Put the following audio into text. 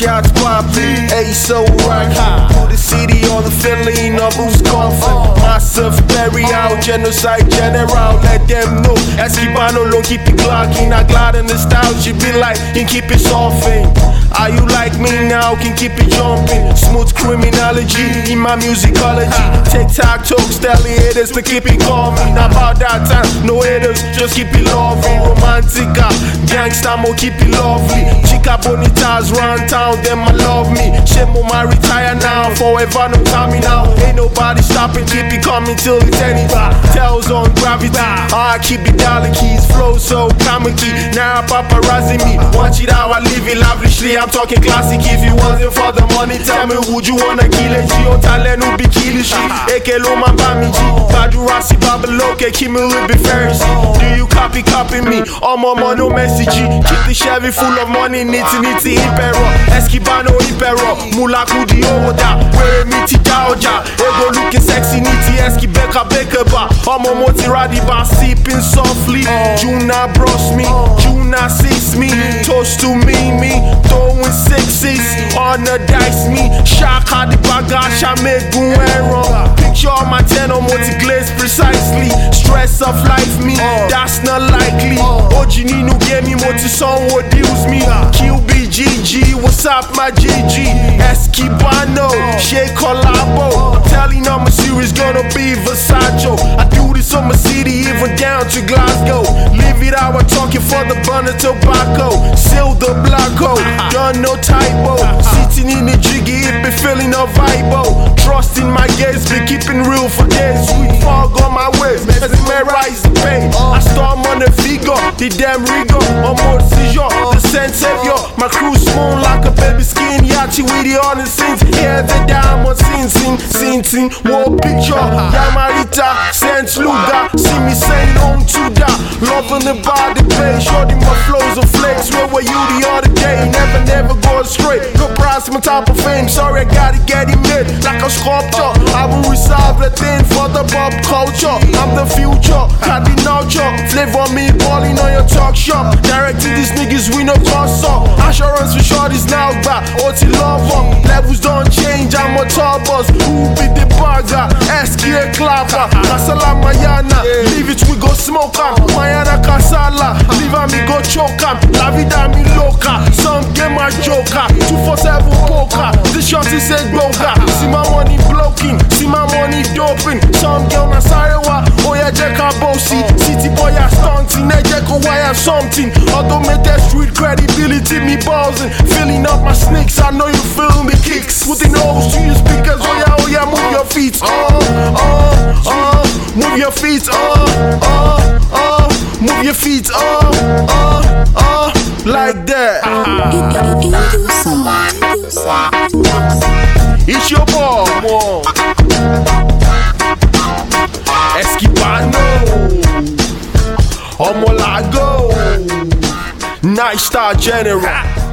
shots popping. Hey, so right. Put the city on the feeling of who's coughing. Massive burial, genocide general. Let them know. Esquibano don't keep it glocking. I glide in the style, she be like, can keep it softening. Are you like me now? Can keep it jumping. Smooth criminology in my musicology. TikTok, stelly haters to keep it coming. About that time, no haters, just keep it loving. Romantica, gangsta, mo keep it lovely. Chica bonitas round town, them I love me. Shemo, my retire now, forever no timing now. Ain't nobody stopping, keep it coming till eternity. Tells on gravity, I keep it dollar keys, flow so comic-y. Now paparazzi me, watch it how I live it lavishly. I'm talking classic. If you wasn't for the money, tell me would you wanna kill it? Gio talent who be killing shit. Eke lo man bami G. Badurasi babaloke kimi will be Pharisee. Do you copy me? Omo no message. Keep the Chevy full of money. Niti impero. Esquibano impero. Mulaku di oda. Where miti jaoja. Ego looking sexy niti. Esquibeka ba. Omo moti radiba sipping softly. Juna bros me. Juna sees me. Toast to me. Throwing sixes on the dice me. Shaka the bagash I make guero. Picture my 10 or multi-glaze precisely. Stress of life me, that's not likely. Ojini no game me multi song what deals me. QBGG, what's up my GG? Esquibano, Shea Collabo. I'm telling all my series gonna be Versace. I do this on my city, even down to Glasgow. Live it out, I'm talking for the burner tobacco. Seal the block hole, done no typo. Sitting in the jiggy, it be feeling a vibe. Trusting my gaze, be keeping real for days. Sweet fog on my waist, mesmerize the pain. I storm on the figure, the damn rigor. On more seizure, the sense savior. My crew smooth like a baby skin. Yachi with the honest scenes. Yeah, the diamond scene. War picture, Yamarita, Saint Luga. See me saying on to that. Loving the body play, shorting my flows of flakes. Where were you the other day? Never go straight. No price, my type of fame. Sorry, I gotta get it made like a sculpture. I will resolve the thing for the pop culture. I'm the future, got the nurture. Flavor me balling on your talk shop. Directing these niggas we no consult. Assurance for short is now back. OT lover, levels don't change. I'm a tall boss. Who be the bagger? SKA clapper. Kasala Mayana, leave it we go smoke am. Mayana Kasala, leave me go choke am. La vida mi loca, some game my joker. 247 poker, this shot is a broker. See my money blocking, see my money doping. Some girl na sarewa, oya jeka bossy. City boy a stunting, ne jeko wire something. Automated street credibility, me buzzing. Filling up my sneaks, I know you feel me kicks. Putting those to your speakers, oya, move your feet. Move your feet, move your feet, like that. It's your boy, Esquibano, Omolago, Night Star General.